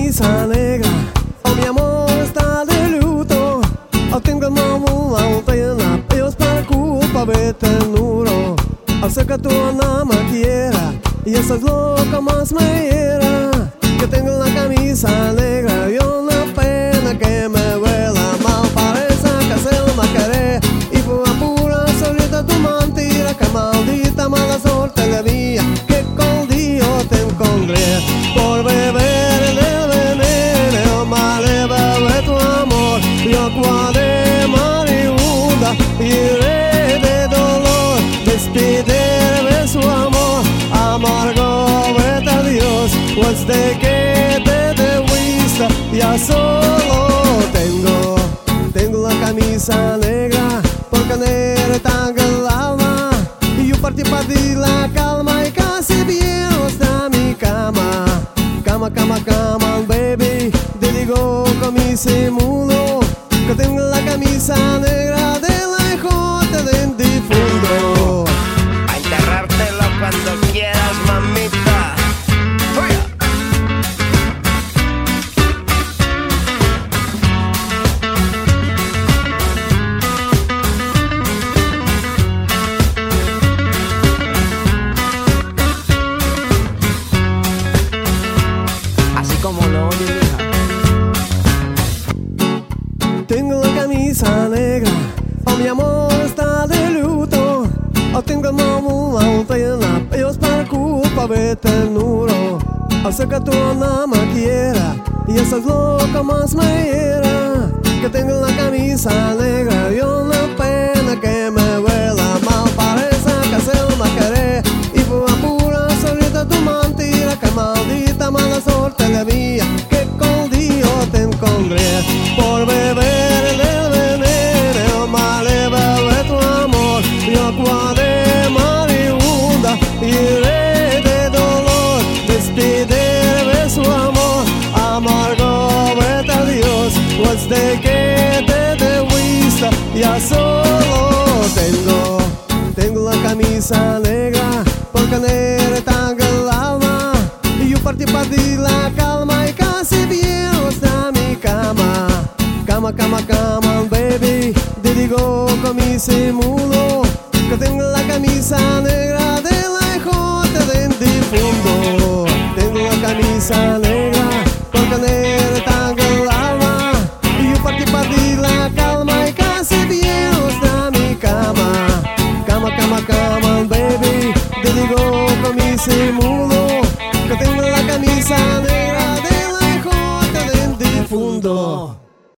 camisa negra, oh mi amor está de luto. Oh, tengo una pena, Dios para culpa de ternuro. Oh, sé que tú no me quieras y eso es lo que más me hiera. Que tengo la camisa negra y una pena que me huela mal. Parece que se me querer y fue a pura solita tu mentira. Que maldita mala suerte le mía, que con Dios te encontré por beber el veneno maleva de tu amor. Yo cuadré marihuana y de dolor, despidirme su amor amargo, vete a Dios, pues de que te fuiste ya solo tengo la camisa negra porque negra tan el alma y yo partí para ti la calma y casi bien hasta mi cama, baby, te digo con mi simulo que tengo la camisa negra de la hijota del difunto. A enterrártelo cuando quieras, mamita. ¡Fuera! Así como lo oye, hija. Tengo la camisa negra, oh mi amor está de luto. Oh, tengo una pena, Dios para culpa de ternuro. Oh, sé que tú no me quieras y eso es lo que más me hiera. Que tengo la camisa negra y una pena que me huela mal. Parece que se me querer y fue a pura solita tu mentira. Que maldita mala suerte le mía, que con Dios te encontré por beber el veneno maleva de tu amor. Yo cuadré marihuana y de dolor, despidirme su amor amargo, vete a Dios, pues de que te fuiste ya solo tengo la camisa negra porque negra tan el alma y yo partí para ti la calma y casi bien hasta mi cama, baby, te digo con mi simulo